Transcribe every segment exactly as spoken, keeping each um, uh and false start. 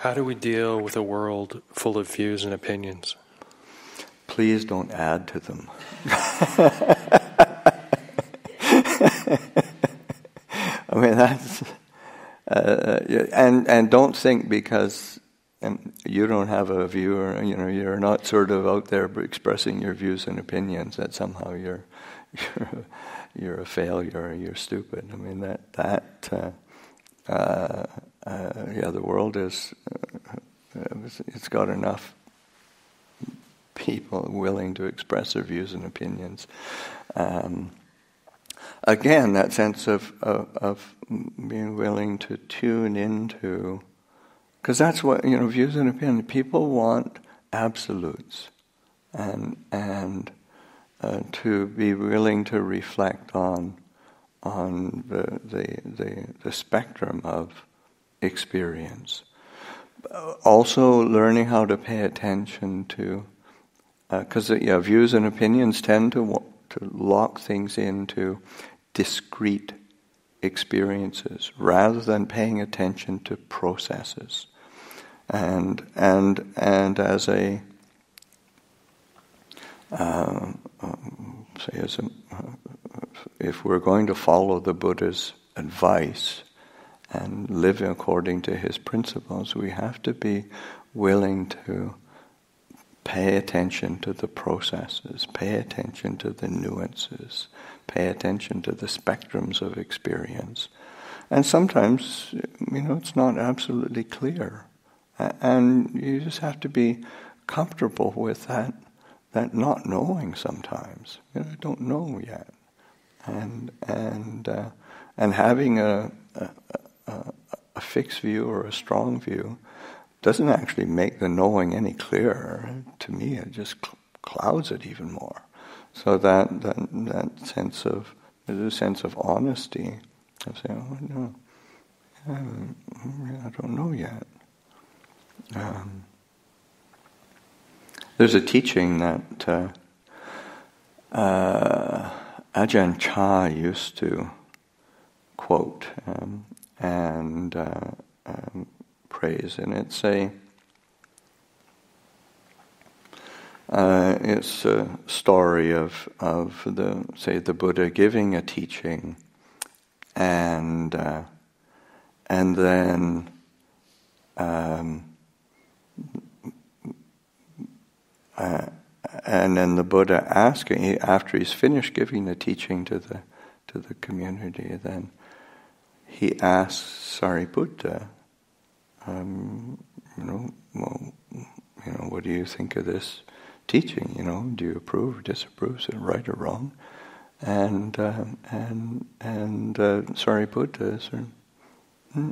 How do we deal with a world full of views and opinions? Please don't add to them. I mean, that's uh, and and don't think because um, you don't have a view, or you know, you're not sort of out there expressing your views and opinions, that somehow you're you're you're a failure or you're stupid. I mean, that that uh, uh, uh, yeah, the world is uh, it's got enough people willing to express their views and opinions. Um, again, that sense of, of of being willing to tune into, because that's what, you know, views and opinions. People want absolutes, and and uh, to be willing to reflect on on the the the, the spectrum of experience. Also, learning how to pay attention to. Because uh, yeah, views and opinions tend to to lock things into discrete experiences rather than paying attention to processes. And and and as a uh, um, say as a, uh, if we're going to follow the Buddha's advice and live according to his principles, we have to be willing to pay attention to the processes, pay attention to the nuances, pay attention to the spectrums of experience. And sometimes, you know, it's not absolutely clear. And you just have to be comfortable with that, that not knowing sometimes. You know, I don't know yet. And and uh, and having a, a, a, a fixed view or a strong view doesn't actually make the knowing any clearer. To me, it just cl- clouds it even more. So that that, that sense of, there's a sense of honesty of saying, oh no, I don't know yet. Um, there's a teaching that uh, uh, Ajahn Chah used to quote um, and uh, um, praise, and it's a uh, it's a story of of the say the Buddha giving a teaching, and uh, and then um, uh, and then the Buddha asking, after he's finished giving the teaching to the to the community, then he asks Sariputta, Um, you know, well, you know, what do you think of this teaching? You know, do you approve, disapprove, is it right or wrong? And uh, and and uh, Sariputta said, hmm,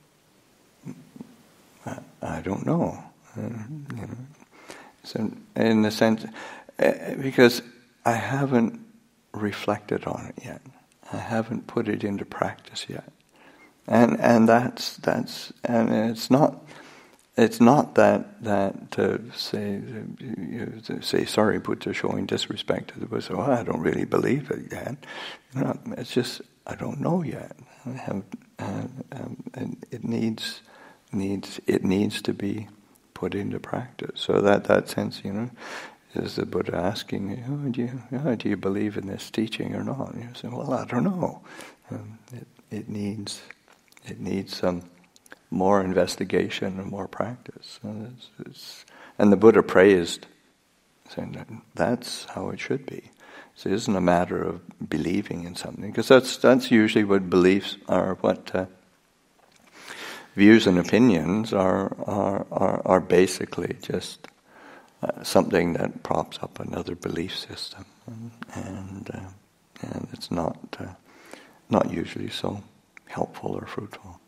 I, I don't know. Uh, you know, so in the sense, uh, because I haven't reflected on it yet, I haven't put it into practice yet. And and that's that's and it's not it's not that that to say you know, say sorry, Buddha showing disrespect to the Buddha. So, oh, I don't really believe it yet. You know, it's just I don't know yet. I have, uh, um, and it needs needs it needs to be put into practice. So that that sense, you know, is the Buddha asking, oh, do you oh, do you believe in this teaching or not? And you say, well, I don't know. Um, it it needs. It needs some more investigation and more practice. So it's, it's, and the Buddha praised, saying that that's how it should be. So it isn't a matter of believing in something, because that's that's usually what beliefs are. What uh, views and opinions are are are, are basically just uh, something that props up another belief system, and and, uh, and it's not uh, not usually so helpful or fruitful.